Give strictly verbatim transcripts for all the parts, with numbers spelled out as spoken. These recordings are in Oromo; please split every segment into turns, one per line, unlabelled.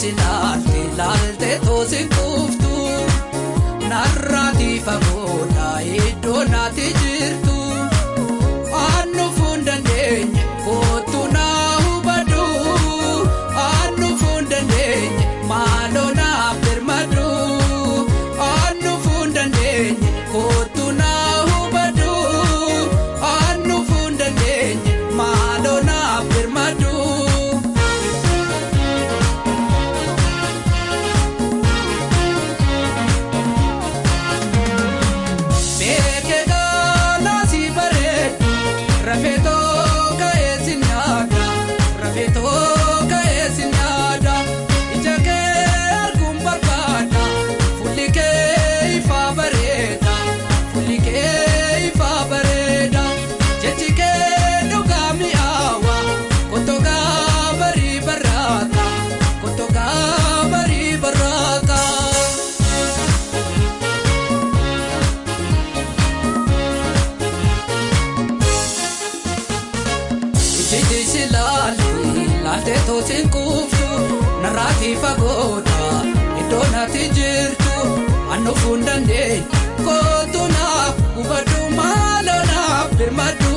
Silaalte laalte toosi kuuftu narraati fagooda iddoo naati jirtu annu fuundandeenye kootu naa hubadhu annu fuundandeenye maaloo naaf birmadhu annu fuundandeenye kootu naa hubadhu annu fuundandeenye maaloo naaf birmadhu. Laalte toosi kuuftu narraati fagooda iddoo naati jirtu annu fuundandeenye kootu naaf hubadhu maaloo naaf birmadhu.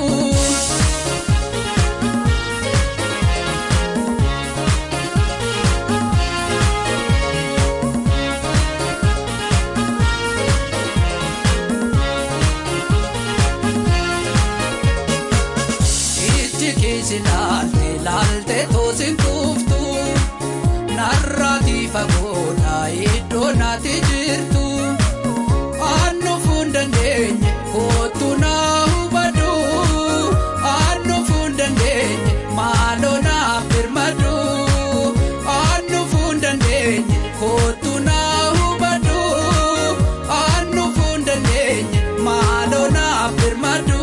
Silaalte laalte toosi kuuftu narraati fagooda iddoo naati jirtu annu fuundandeenye kootu naa hubadhu annu fuundandeenye maaloo naaf birmadhu annu fuundandeenye kootu naa hubadhu annu fuundandeenye maaloo naaf birmadhu.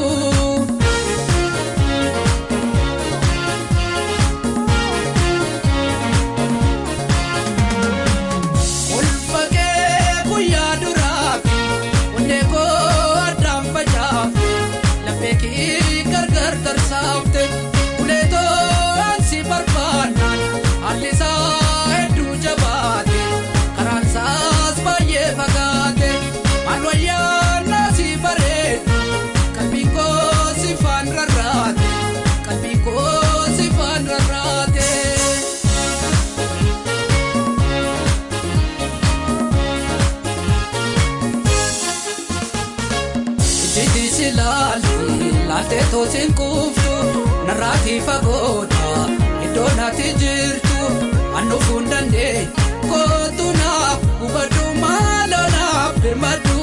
Laalte toosi kuuftu narraati fagooda iddoo naati jirtu annu fuundandeenye kootu naaf hubadhu maaloo naaf birmadhu.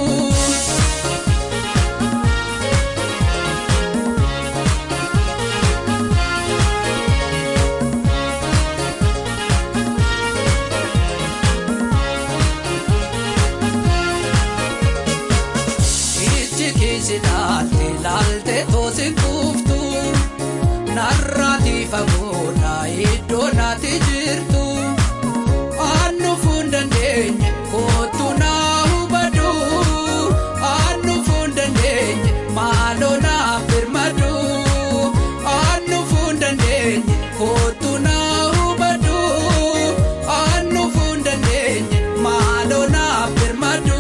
Silaalte laalte toosi kuuftu narraati fagooda iddoo naati jirtu annu fuundandeenye kootu naa hubadhu annu fuundandeenye maaloo naaf birmadhu annu fuundandeenye kootu naa hubadhu annu fuundandeenye maaloo naaf birmadhu.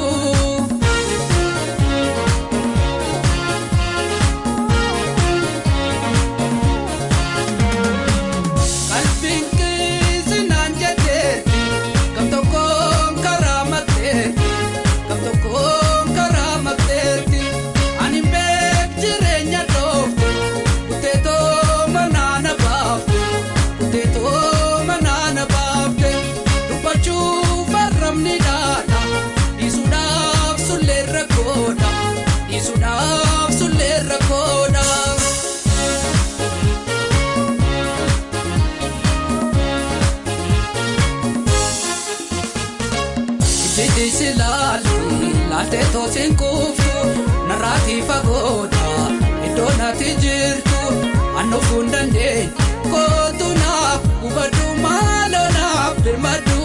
Silaalte laalte toosi kuuftu narraati fagooda iddoo naati jirtu annu fuundandeenye kootu naaf hubadhu maaloo naaf birmadhu.